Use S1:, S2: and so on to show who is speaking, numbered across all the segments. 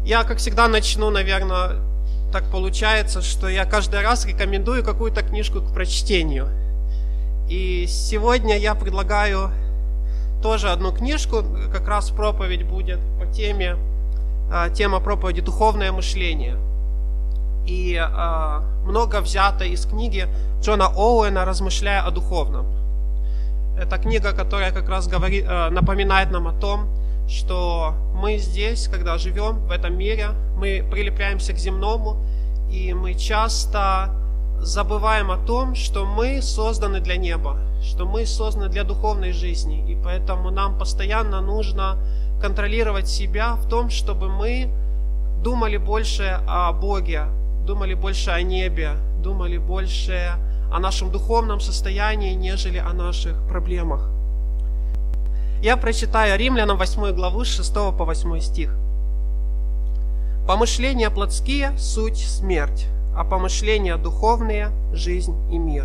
S1: Я, как всегда, начну, наверное, так получается, что я каждый раз рекомендую какую-то книжку к прочтению. И сегодня я предлагаю тоже одну книжку, как раз проповедь будет по тема проповеди «Духовное мышление». И много взято из книги Джона Оуэна «Размышляя о духовном». Это книга, которая как раз напоминает нам о том, что мы здесь, когда живем в этом мире, мы прилепляемся к земному, и мы часто забываем о том, что мы созданы для неба, что мы созданы для духовной жизни, и поэтому нам постоянно нужно контролировать себя в том, чтобы мы думали больше о Боге, думали больше о небе, думали больше о нашем духовном состоянии, нежели о наших проблемах. Я прочитаю Римлянам 8 главу с 6 по 8 стих. «Помышления плотские – суть смерть, а помышления духовные – жизнь и мир.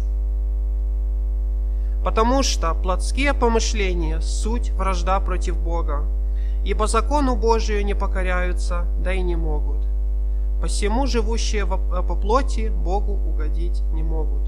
S1: Потому что плотские помышления – суть вражда против Бога, ибо закону Божию не покоряются, да и не могут. Посему живущие по плоти Богу угодить не могут».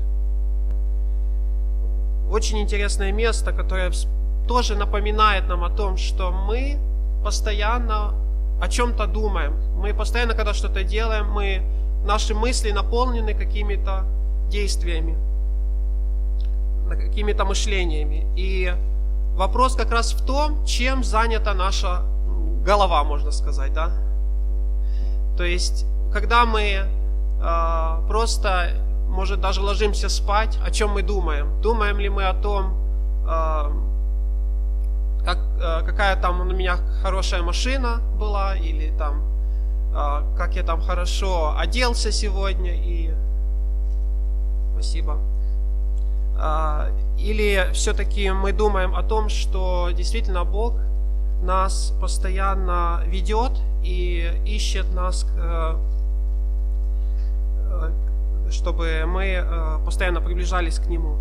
S1: Очень интересное место, которое тоже напоминает нам о том, что мы постоянно о чем-то думаем. Мы постоянно, когда что-то делаем, наши мысли наполнены какими-то действиями, какими-то мышлениями. И вопрос как раз в том, чем занята наша голова, можно сказать, да? То есть, когда мы просто, может, даже ложимся спать, о чем мы думаем? Думаем ли мы о том, какая там у меня хорошая машина была, или там, как я там хорошо оделся сегодня, и спасибо. Или все-таки мы думаем о том, что действительно Бог нас постоянно ведет и ищет нас, чтобы мы постоянно приближались к Нему.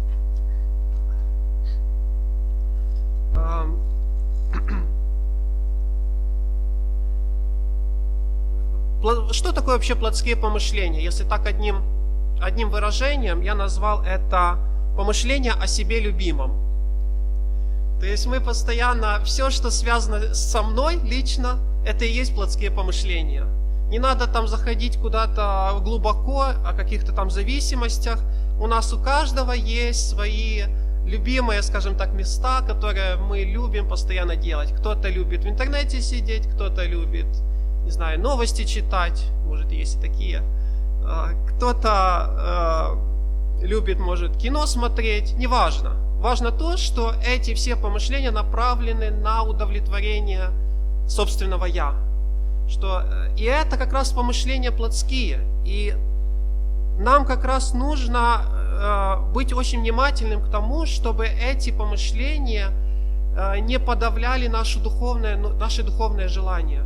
S1: Что такое вообще плотские помышления? Если так одним выражением, я назвал это помышление о себе любимом. То есть мы постоянно, все, что связано со мной лично, это и есть плотские помышления. Не надо там заходить куда-то глубоко о каких-то там зависимостях. У нас у каждого есть свои любимые, скажем так, места, которые мы любим постоянно делать. Кто-то любит в интернете сидеть, кто-то любит, не знаю, новости читать, может, есть и такие. Кто-то любит, может, кино смотреть, неважно. Важно то, что эти все помышления направлены на удовлетворение собственного «я». И это как раз помышления плотские. И нам как раз нужно быть очень внимательным к тому, чтобы эти помышления не подавляли наши духовные желания.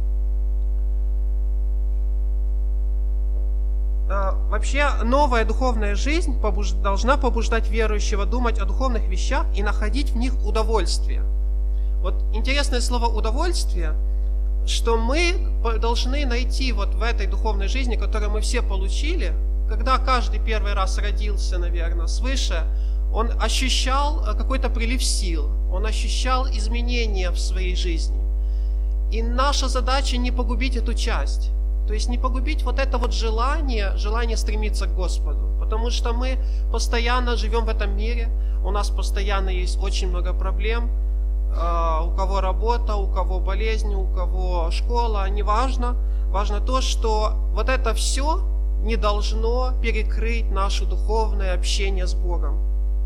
S1: Вообще, новая духовная жизнь должна побуждать верующего думать о духовных вещах и находить в них удовольствие. Вот интересное слово «удовольствие», что мы должны найти вот в этой духовной жизни, которую мы все получили, когда каждый первый раз родился, наверное, свыше, он ощущал какой-то прилив сил, он ощущал изменения в своей жизни. И наша задача не погубить эту часть. То есть не погубить вот это вот желание стремиться к Господу. Потому что мы постоянно живем в этом мире, у нас постоянно есть очень много проблем. У кого работа, у кого болезни, у кого школа, неважно. Важно то, что вот это все не должно перекрыть наше духовное общение с Богом.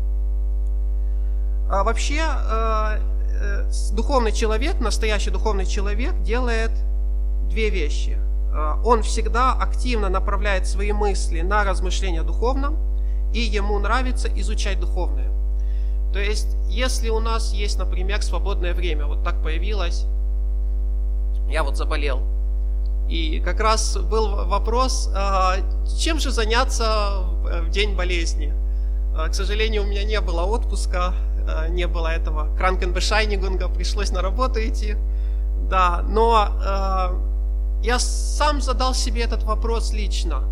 S1: Вообще, духовный человек, настоящий духовный человек делает две вещи. Он всегда активно направляет свои мысли на размышления о духовном, и ему нравится изучать духовное. То есть, если у нас есть, например, свободное время, вот так появилось, я вот заболел, и как раз был вопрос, чем же заняться в день болезни. К сожалению, у меня не было отпуска, не было этого Кранкенбешайнигунга, пришлось на работу идти. Да, но я сам задал себе этот вопрос лично.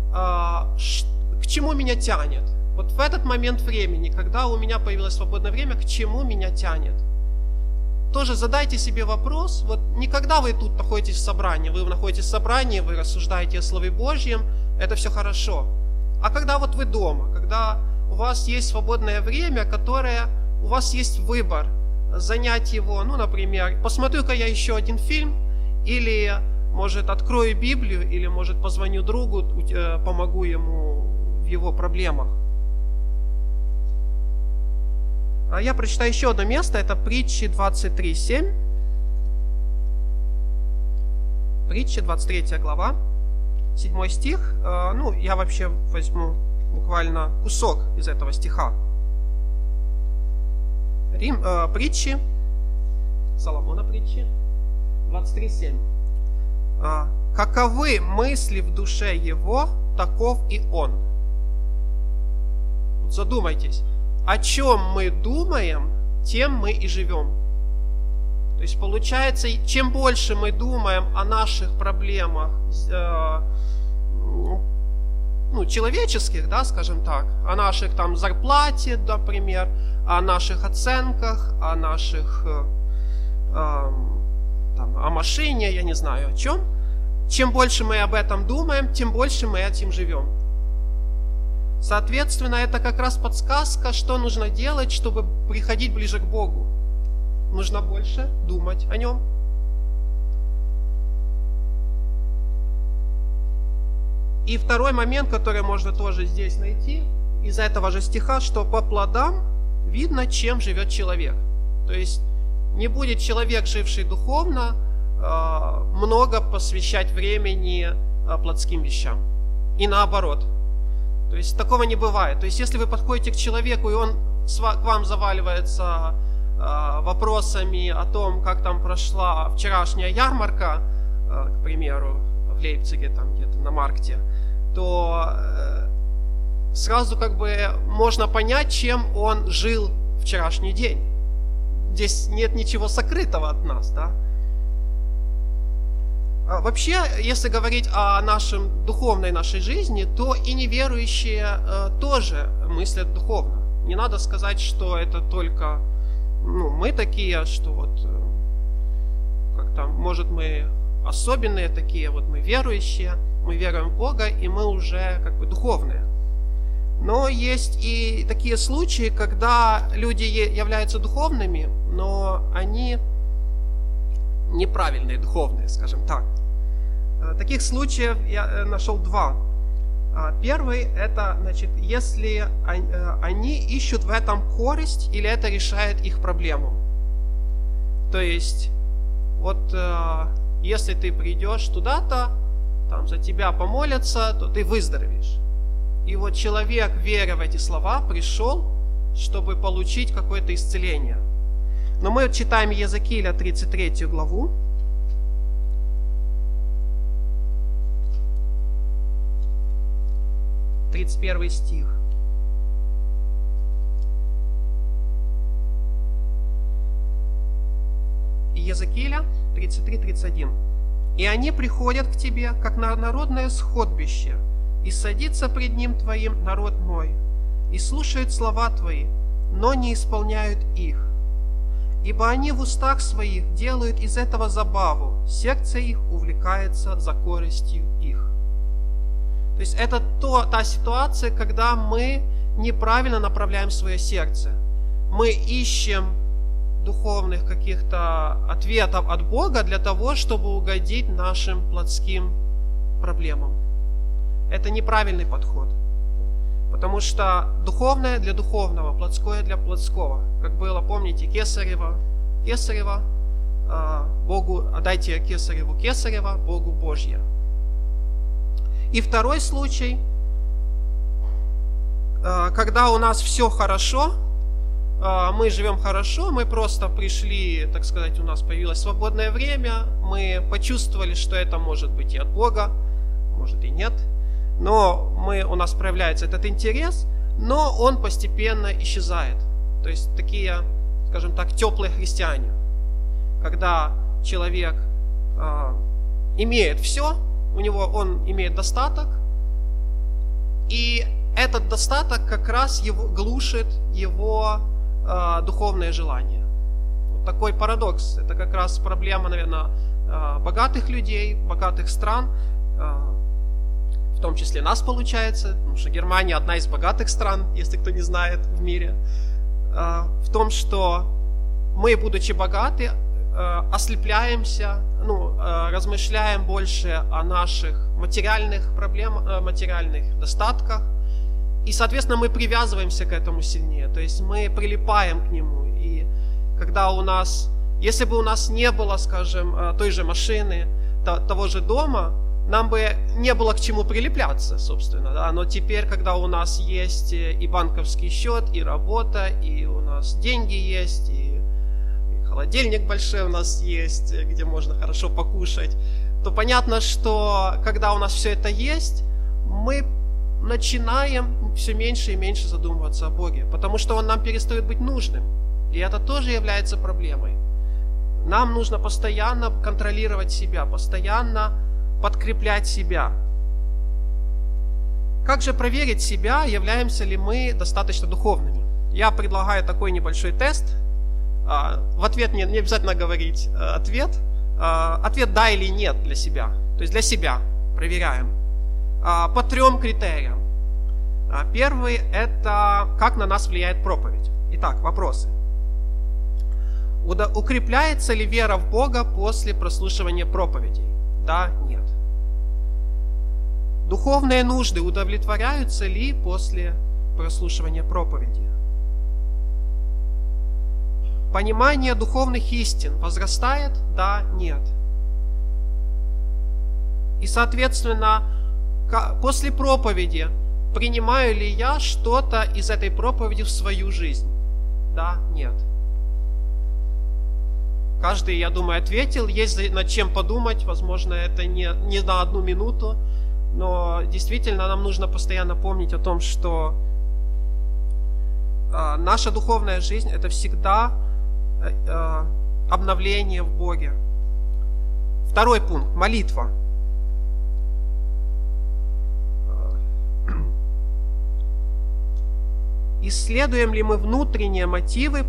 S1: К чему меня тянет? Вот в этот момент времени, когда у меня появилось свободное время, к чему меня тянет? Тоже задайте себе вопрос, вот не когда вы тут находитесь в собрании, вы находитесь в собрании, вы рассуждаете о Слове Божьем, это все хорошо. А когда вот вы дома, когда у вас есть свободное время, которое, у вас есть выбор, занять его, ну, например, посмотрю-ка я еще один фильм, или, может, открою Библию, или, может, позвоню другу, помогу ему в его проблемах. А я прочитаю еще одно место, это Притчи 23:7. Притчи, 23 глава, 7 стих. Ну, я вообще возьму буквально кусок из этого стиха. Притчи, Соломона притчи, 23:7. Каковы мысли в душе его, таков и он. Вот задумайтесь. О чем мы думаем, тем мы и живем. То есть получается, чем больше мы думаем о наших проблемах, ну, человеческих, да, скажем так, о наших там зарплате, например, о наших оценках, о наших, там, о машине, я не знаю о чем. Чем больше мы об этом думаем, тем больше мы этим живем. Соответственно, это как раз подсказка, что нужно делать, чтобы приходить ближе к Богу. Нужно больше думать о Нем. И второй момент, который можно тоже здесь найти, из этого же стиха, что по плодам видно, чем живет человек. То есть не будет человек, живший духовно, много посвящать времени плотским вещам. И наоборот. То есть такого не бывает. То есть если вы подходите к человеку, и он к вам заваливается вопросами о том, как там прошла вчерашняя ярмарка, к примеру, в Лейпциге, там где-то на маркте, то сразу как бы можно понять, чем он жил вчерашний день. Здесь нет ничего сокрытого от нас, да? Вообще, если говорить о духовной нашей жизни, то и неверующие тоже мыслят духовно. Не надо сказать, что это только мы такие, что вот как-то, может, мы особенные такие, вот мы верующие, мы веруем в Бога, и мы уже как бы духовные. Но есть и такие случаи, когда люди являются духовными, но они неправильные духовные, скажем так. Таких случаев я нашел два. Первый – это, значит, если они ищут в этом користь или это решает их проблему. То есть, вот если ты придешь туда-то, там за тебя помолятся, то ты выздоровеешь. И вот человек, веря в эти слова, пришел, чтобы получить какое-то исцеление. Но мы читаем Иезекииля 33 главу. 31 стих. Иезекииля 33:31. «И они приходят к тебе, как на народное сходбище, и садится пред ним твоим народ мой, и слушают слова твои, но не исполняют их. Ибо они в устах своих делают из этого забаву, сердце их увлекается за корыстью их». То есть это та ситуация, когда мы неправильно направляем свое сердце. Мы ищем духовных каких-то ответов от Бога для того, чтобы угодить нашим плотским проблемам. Это неправильный подход. Потому что духовное для духовного, плотское для плотского. Как было, помните, Кесарева, Богу, отдайте Кесареву Кесарева, Богу Божье. И второй случай, когда у нас все хорошо, мы живем хорошо, мы просто пришли, так сказать, у нас появилось свободное время, мы почувствовали, что это может быть и от Бога, может и нет, но у нас проявляется этот интерес, но он постепенно исчезает. То есть такие, скажем так, теплые христиане, когда человек имеет все, он имеет достаток, и этот достаток как раз глушит его духовное желание. Вот такой парадокс. Это как раз проблема, наверное, богатых людей, богатых стран, в том числе нас получается, потому что Германия одна из богатых стран, если кто не знает, в мире, в том, что мы, будучи богаты, ослепляемся, размышляем больше о наших материальных проблемах, материальных достатках, и, соответственно, мы привязываемся к этому сильнее, то есть мы прилипаем к нему. И когда если бы у нас не было, скажем, той же машины, того же дома, нам бы не было к чему прилепляться, собственно, да? Но теперь, когда у нас есть и банковский счет, и работа, и у нас деньги есть, и холодильник большой у нас есть, где можно хорошо покушать, то понятно, что когда у нас все это есть, мы начинаем все меньше и меньше задумываться о Боге, потому что Он нам перестает быть нужным. И это тоже является проблемой. Нам нужно постоянно контролировать себя, постоянно подкреплять себя. Как же проверить себя, являемся ли мы достаточно духовными? Я предлагаю такой небольшой тест. В ответ не обязательно говорить ответ. Ответ «да» или «нет» для себя. То есть для себя проверяем. По 3 критериям. Первый – это как на нас влияет проповедь. Итак, вопросы. Укрепляется ли вера в Бога после прослушивания проповедей? Да, нет. Духовные нужды удовлетворяются ли после прослушивания проповеди? Понимание духовных истин возрастает? Да, нет. И, соответственно, после проповеди принимаю ли я что-то из этой проповеди в свою жизнь? Да, нет. Каждый, я думаю, ответил. Есть над чем подумать. Возможно, это не на 1 минуту. Но действительно нам нужно постоянно помнить о том, что наша духовная жизнь – это всегда обновление в Боге. 2 пункт – молитва. Исследуем ли мы внутренние мотивы,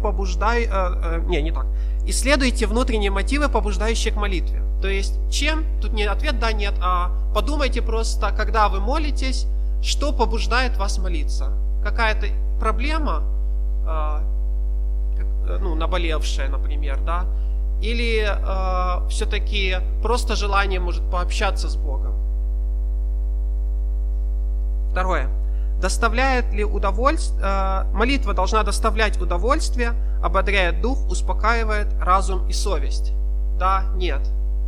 S1: Исследуйте внутренние мотивы, побуждающие к молитве. То есть, тут не ответ «да», «нет», а подумайте просто, когда вы молитесь, что побуждает вас молиться. Какая-то проблема, наболевшая, например, да, или все-таки просто желание, может, пообщаться с Богом. 2. Доставляет ли молитва должна доставлять удовольствие, ободряет дух, успокаивает разум и совесть? Да, нет.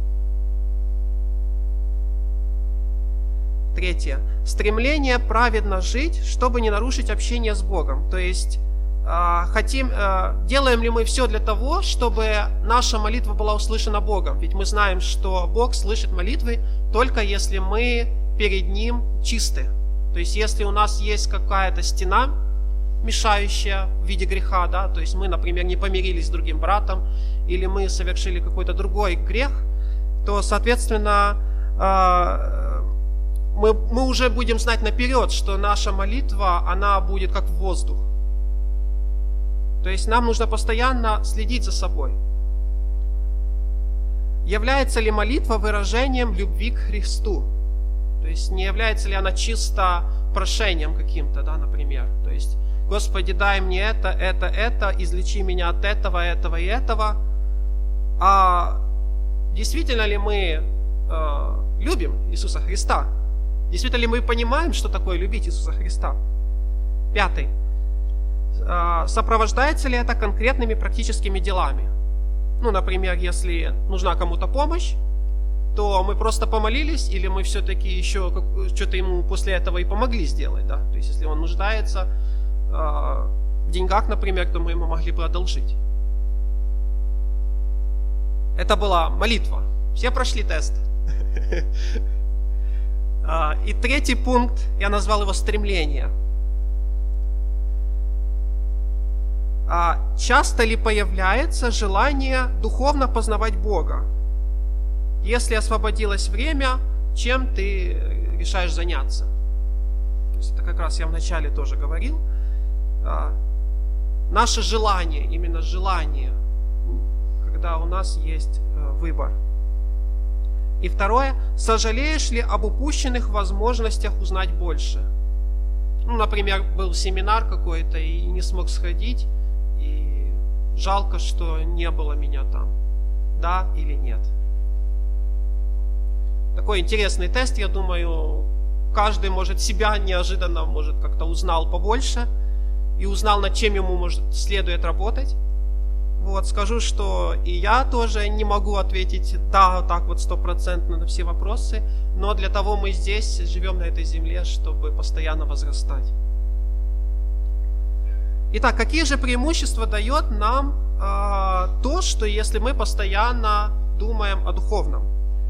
S1: 3. Стремление праведно жить, чтобы не нарушить общение с Богом. То есть делаем ли мы все для того, чтобы наша молитва была услышана Богом? Ведь мы знаем, что Бог слышит молитвы только если мы перед Ним чисты. То есть, если у нас есть какая-то стена, мешающая в виде греха, да, то есть мы, например, не помирились с другим братом, или мы совершили какой-то другой грех, то, соответственно, мы уже будем знать наперед, что наша молитва, она будет как воздух. То есть, нам нужно постоянно следить за собой. Является ли молитва выражением любви к Христу? То есть не является ли она чисто прошением каким-то, да, например. То есть, Господи, дай мне это, излечи меня от этого и этого. А действительно ли мы любим Иисуса Христа? Действительно ли мы понимаем, что такое любить Иисуса Христа? 5. Сопровождается ли это конкретными практическими делами? Например, если нужна кому-то помощь, то мы просто помолились, или мы все-таки еще что-то ему после этого и помогли сделать, да? То есть, если он нуждается в деньгах, например, то мы ему могли бы одолжить. Это была молитва. Все прошли тест. И 3 пункт, я назвал его стремление. Часто ли появляется желание духовно познавать Бога? если освободилось время, чем ты решаешь заняться? То есть это как раз я вначале тоже говорил. Наше желание, именно желание, когда у нас есть выбор. И второе, сожалеешь ли об упущенных возможностях узнать больше? Ну, например, был семинар какой-то и не смог сходить, и жалко, что не было меня там. Да или нет? Такой интересный тест, я думаю, каждый может себя неожиданно, может как-то узнал побольше и узнал, над чем ему следует работать. Вот, скажу, что и я тоже не могу ответить да, так вот 100% на все вопросы, но для того мы здесь живем на этой земле, чтобы постоянно возрастать. Итак, какие же преимущества дает нам то, что если мы постоянно думаем о духовном?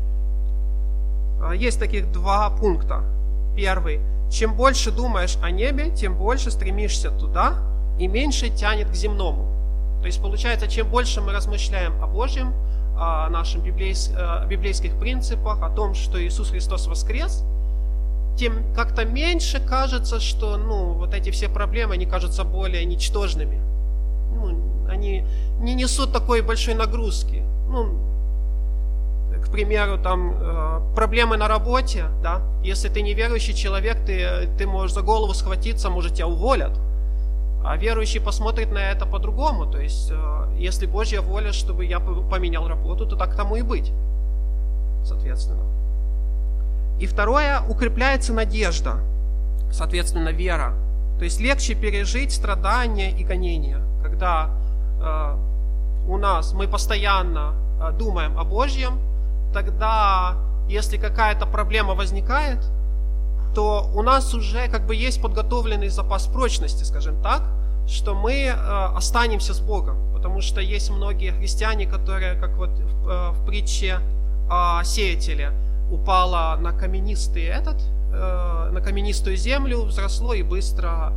S1: Есть таких два пункта. Первый. Чем больше думаешь о небе, тем больше стремишься туда и меньше тянет к земному. То есть получается, чем больше мы размышляем о Божьем, о наших библейских принципах, о том, что Иисус Христос воскрес, тем как-то меньше кажется, что вот эти все проблемы, они кажутся более ничтожными. Они не несут такой большой нагрузки. К примеру, там проблемы на работе, да, если ты неверующий человек, ты можешь за голову схватиться, может, тебя уволят. А верующий посмотрит на это по-другому. То есть, если Божья воля, чтобы я поменял работу, то так тому и быть. Соответственно. И второе, укрепляется надежда. Соответственно, вера. То есть легче пережить страдания и гонения, когда мы постоянно думаем о Божьем. Тогда, если какая-то проблема возникает, то у нас уже как бы есть подготовленный запас прочности, скажем так, что мы останемся с Богом. Потому что есть многие христиане, которые, как вот в притче о сеятеле, упало на каменистую землю, взросло и быстро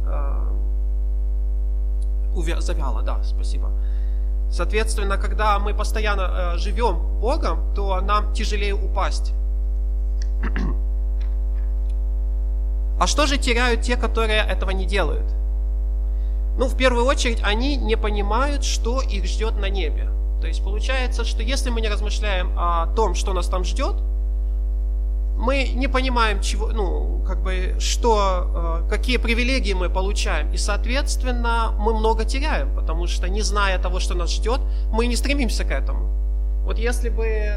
S1: завяло. Да, спасибо. Соответственно, когда мы постоянно живем Богом, то нам тяжелее упасть. А что же теряют те, которые этого не делают? В первую очередь, они не понимают, что их ждет на небе. То есть получается, что если мы не размышляем о том, что нас там ждет, мы не понимаем, какие привилегии мы получаем. И, соответственно, мы много теряем, потому что, не зная того, что нас ждет, мы не стремимся к этому. Вот если бы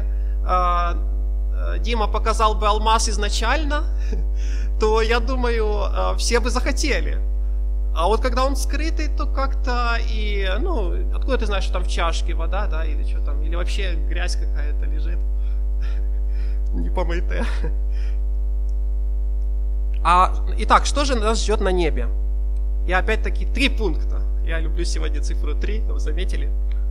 S1: Дима показал бы алмаз изначально, то, я думаю, все бы захотели. А вот когда он скрытый, то как-то и, откуда ты знаешь, что там в чашке вода, да, или что там, или вообще грязь какая-то лежит, не помытая. Итак, что же нас ждет на небе? И опять-таки 3 пункта. Я люблю сегодня цифру 3, вы заметили?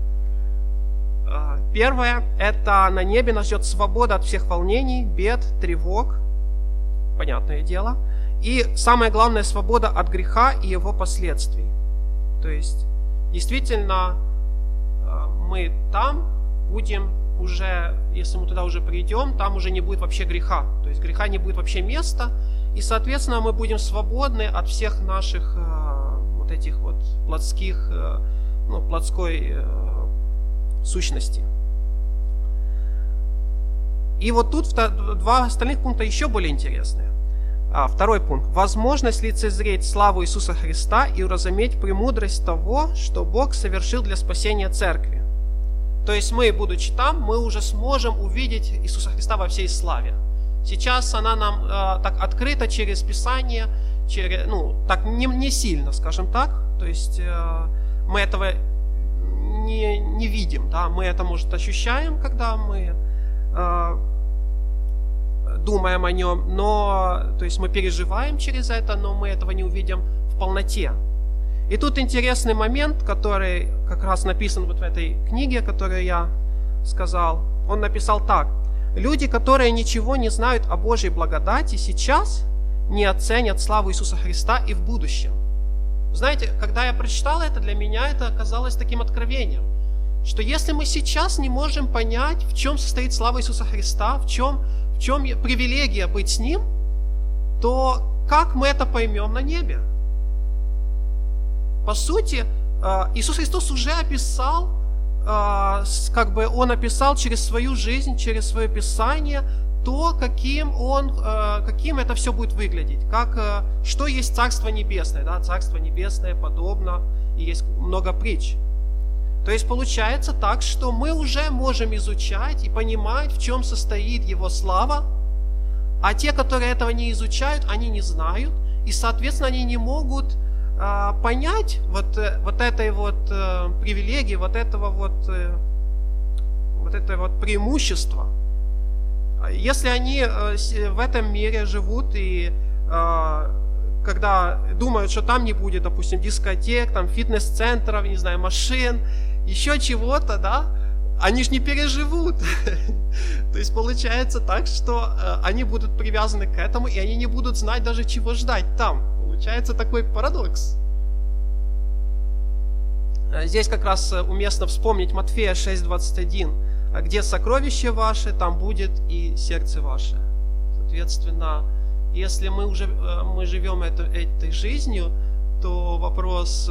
S1: Первое, это на небе нас ждет свобода от всех волнений, бед, тревог, понятное дело. И самое главное, свобода от греха и его последствий. То есть, действительно, мы там будем уже, если мы туда уже придем, там уже не будет вообще греха. То есть греха не будет вообще места. И, соответственно, мы будем свободны от всех наших вот этих вот плотской сущности. И вот тут 2 остальных пункта еще более интересные. Второй пункт. Возможность лицезреть славу Иисуса Христа и уразуметь премудрость того, что Бог совершил для спасения церкви. То есть мы, будучи там, мы уже сможем увидеть Иисуса Христа во всей славе. Сейчас она нам так открыта через Писание, так не сильно, скажем так. То есть мы этого не видим, да? Мы это, может, ощущаем, когда мы думаем о нем, то есть мы переживаем через это, но мы этого не увидим в полноте. И тут интересный момент, который как раз написан вот в этой книге, которую я сказал. Он написал так. Люди, которые ничего не знают о Божьей благодати, сейчас не оценят славу Иисуса Христа и в будущем. Знаете, когда я прочитал это, для меня это оказалось таким откровением. что если мы сейчас не можем понять, в чем состоит слава Иисуса Христа, в чем привилегия быть с Ним, то как мы это поймем на небе? По сути, Иисус Христос уже описал, Он описал через свою жизнь, через свое Писание то, каким это все будет выглядеть, что есть Царство Небесное. Да? Царство Небесное подобно, и есть много притч. То есть получается так, что мы уже можем изучать и понимать, в чем состоит Его слава, а те, которые этого не изучают, они не знают, и, соответственно, они не могут понять вот этой привилегии, вот это преимущества. Если они в этом мире живут и когда думают, что там не будет, допустим, дискотек, там фитнес-центров, не знаю, машин, еще чего-то, да, они ж не переживут. То есть получается так, что они будут привязаны к этому, и они не будут знать даже, чего ждать там. Получается такой парадокс. Здесь как раз уместно вспомнить Матфея 6:21. Где сокровище ваше, там будет и сердце ваше. Соответственно, если мы живем этой жизнью, то вопрос,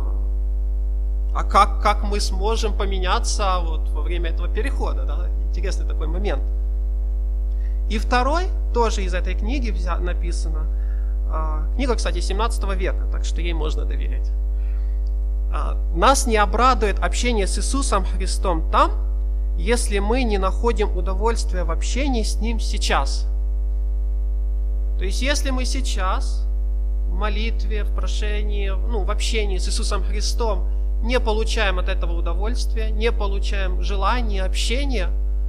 S1: а как мы сможем поменяться во время этого перехода? Да? Интересный такой момент. И второй, тоже из этой книги написано. Книга, кстати, 17 века, так что ей можно доверять. Нас не обрадует общение с Иисусом Христом там, если мы не находим удовольствия в общении с Ним сейчас. То есть, если мы сейчас в молитве, в прошении, в общении с Иисусом Христом не получаем от этого удовольствия, не получаем желания, общения,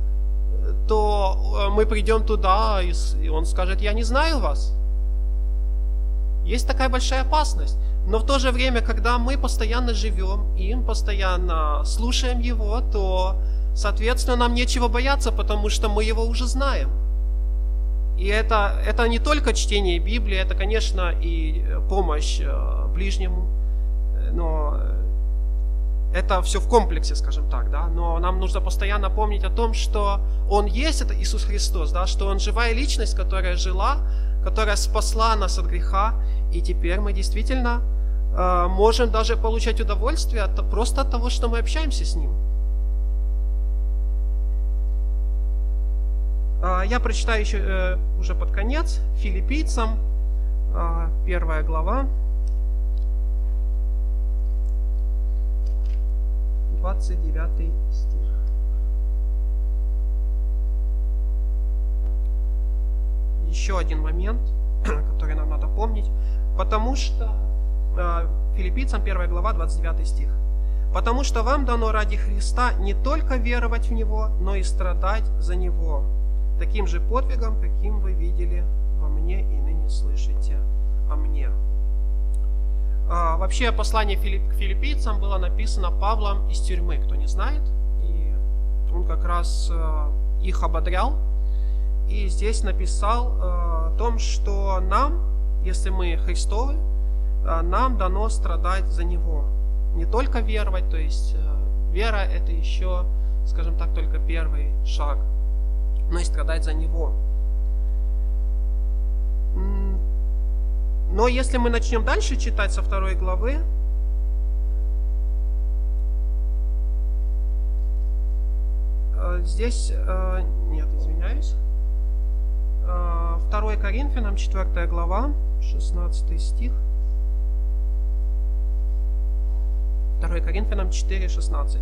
S1: то мы придем туда, и Он скажет: «Я не знаю вас». Есть такая большая опасность. Но в то же время, когда мы постоянно живем им, постоянно слушаем Его, то, соответственно, нам нечего бояться, потому что мы Его уже знаем. И это не только чтение Библии, это, конечно, и помощь ближнему, но это все в комплексе, скажем так, да. Но нам нужно постоянно помнить о том, что Он есть, это Иисус Христос, да, что Он живая личность, которая жила, которая спасла нас от греха, и теперь мы действительно можем даже получать удовольствие просто от того, что мы общаемся с Ним. Я прочитаю еще уже под конец Филиппийцам, 1 глава, 29 стих. Еще один момент, который нам надо помнить, потому что Филиппийцам 1 глава, 29 стих. «Потому что вам дано ради Христа не только веровать в Него, но и страдать за Него, таким же подвигом, каким вы видели во мне и ныне слышите о мне». Вообще послание к филиппийцам было написано Павлом из тюрьмы, кто не знает, и он как раз их ободрял, и здесь написал о том, что нам, если мы Христовы, нам дано страдать за Него. Не только веровать, то есть вера это еще, скажем так, только первый шаг, но и страдать за Него. Но если мы начнем дальше читать со 2 главы, здесь, нет, извиняюсь, 2 Коринфянам, 4 глава, 16 стих. 2 Коринфянам 4, 16.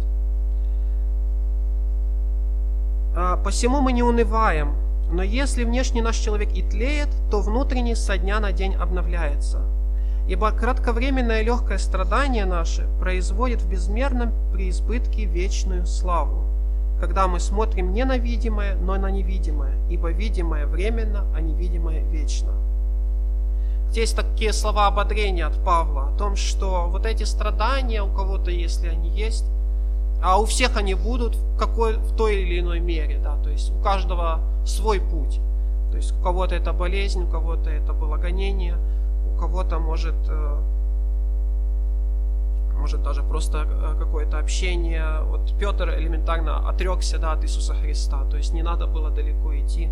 S1: «Посему мы не унываем, но если внешний наш человек и тлеет, то внутренний со дня на день обновляется. Ибо кратковременное легкое страдание наше производит в безмерном преизбытке вечную славу, когда мы смотрим не на видимое, но на невидимое, ибо видимое временно, а невидимое вечно». Здесь такие слова ободрения от Павла о том, что вот эти страдания у кого-то, если они есть, а у всех они будут в той или иной мере, да, то есть у каждого свой путь. То есть у кого-то это болезнь, у кого-то это было гонение, у кого-то может может даже просто какое-то общение. Вот Петр элементарно отрекся, да, от Иисуса Христа, то есть не надо было далеко идти.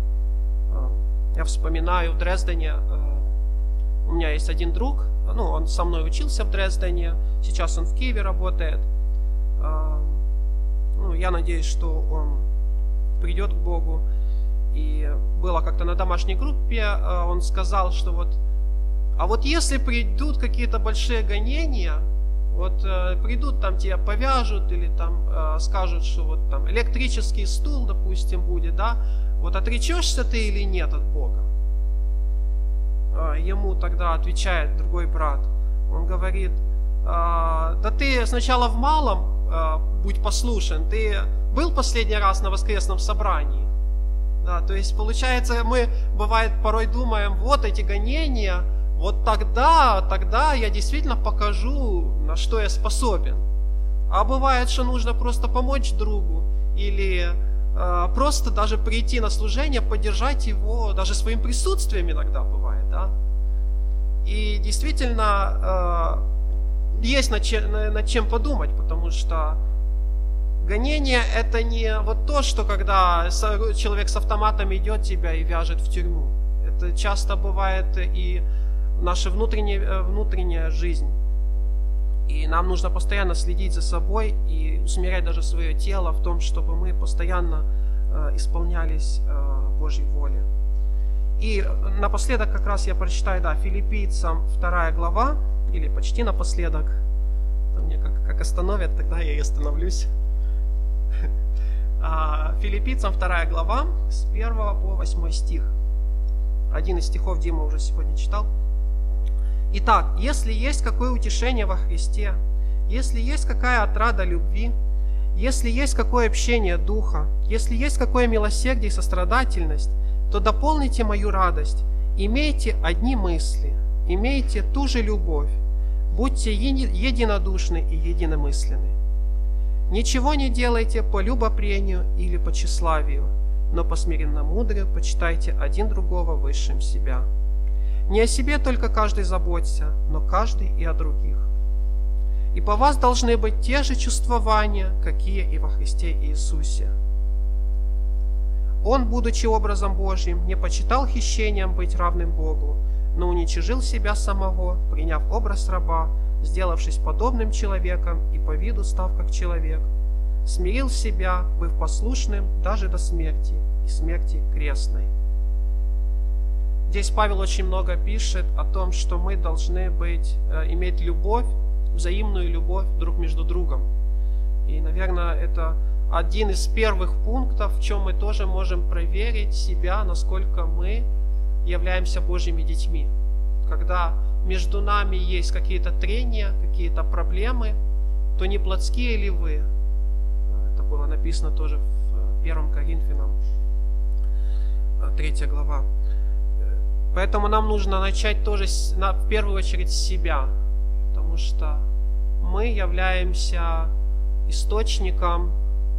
S1: Я вспоминаю в Дрездене, у меня есть один друг, он со мной учился в Дрездене, сейчас он в Киеве работает. Я надеюсь, что он придет к Богу. И было как-то на домашней группе, он сказал, что вот если придут какие-то большие гонения, придут, там тебя повяжут или там скажут, что там электрический стул, допустим, будет, да, отречешься ты или нет от Бога? Ему тогда отвечает другой брат, он говорит: да ты сначала в малом будь послушен, ты был последний раз на воскресном собрании? Да, то есть получается, мы бывает порой думаем, эти гонения, тогда я действительно покажу, на что я способен. А бывает, что нужно просто помочь другу или просто даже прийти на служение, поддержать его, даже своим присутствием иногда бывает, да. И действительно есть над чем подумать, потому что гонение — это не то, что когда человек с автоматом идет тебя и вяжет в тюрьму. Это часто бывает и наша внутренняя жизнь. И нам нужно постоянно следить за собой и усмирять даже свое тело в том, чтобы мы постоянно исполнялись Божьей воле. И напоследок как раз я прочитаю, Филиппийцам 2 глава, или почти напоследок. Мне как остановят, тогда я и остановлюсь. Филиппийцам 2 глава, с 1 по 8 стих. Один из стихов Дима уже сегодня читал. Итак, если есть какое утешение во Христе, если есть какая отрада любви, если есть какое общение духа, если есть какое милосердие и сострадательность, то дополните мою радость, имейте одни мысли, имейте ту же любовь, будьте единодушны и единомысленны. Ничего не делайте по любопрению или по тщеславию, но по смиренномудрию почитайте один другого высшим себя. Не о себе только каждый заботься, но каждый и о других. И по вас должны быть те же чувствования, какие и во Христе Иисусе. Он, будучи образом Божьим, не почитал хищением быть равным Богу, но уничижил себя самого, приняв образ раба, сделавшись подобным человеком и по виду став как человек, смирил себя, быв послушным даже до смерти и смерти крестной. Здесь Павел очень много пишет о том, что мы должны иметь любовь, взаимную любовь друг между другом. И, наверное, это один из первых пунктов, в чем мы тоже можем проверить себя, насколько мы являемся Божьими детьми. Когда между нами есть какие-то трения, какие-то проблемы, то не плотские ли вы? Это было написано тоже в 1 Коринфянам, 3 глава. Поэтому нам нужно начать тоже в первую очередь с себя, потому что мы являемся источником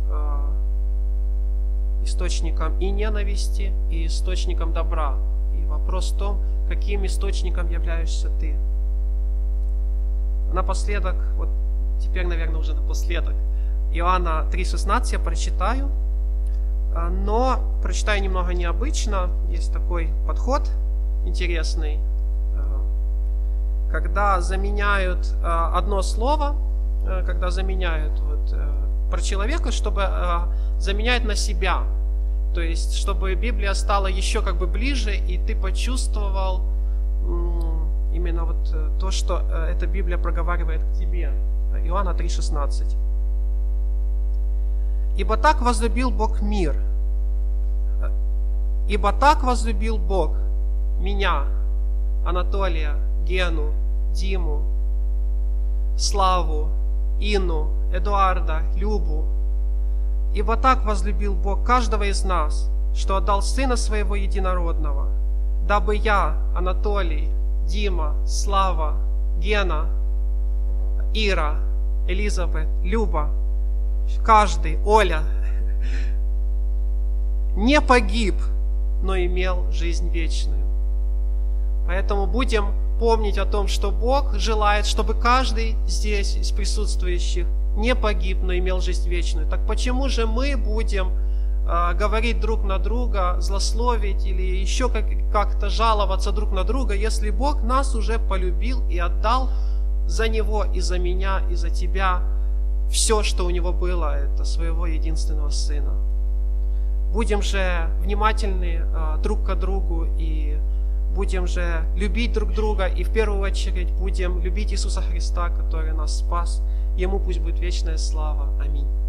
S1: и ненависти, и источником добра. И вопрос в том, каким источником являешься ты. Напоследок, теперь, наверное, уже напоследок, Иоанна 3,16 я прочитаю, но прочитаю немного необычно. Есть такой подход интересный, когда заменяют одно слово, когда заменяют про человека, чтобы заменять на себя. То есть, чтобы Библия стала еще ближе, и ты почувствовал именно то, что эта Библия проговаривает к тебе. Иоанна 3,16. «Ибо так возлюбил Бог мир, ибо так возлюбил Бог меня, Анатолия, Гену, Диму, Славу, Инну, Эдуарда, Любу. Ибо так возлюбил Бог каждого из нас, что отдал Сына Своего Единородного, дабы я, Анатолий, Дима, Слава, Гена, Ира, Элизабет, Люба, каждый, Оля, не погиб, но имел жизнь вечную». Поэтому будем помнить о том, что Бог желает, чтобы каждый здесь из присутствующих не погиб, но имел жизнь вечную. Так почему же мы будем говорить друг на друга, злословить или еще как-то жаловаться друг на друга, если Бог нас уже полюбил и отдал за Него и за меня, и за тебя все, что у Него было, это своего единственного Сына. Будем же внимательны друг к другу и будем же любить друг друга, и в первую очередь будем любить Иисуса Христа, который нас спас. Ему пусть будет вечная слава. Аминь.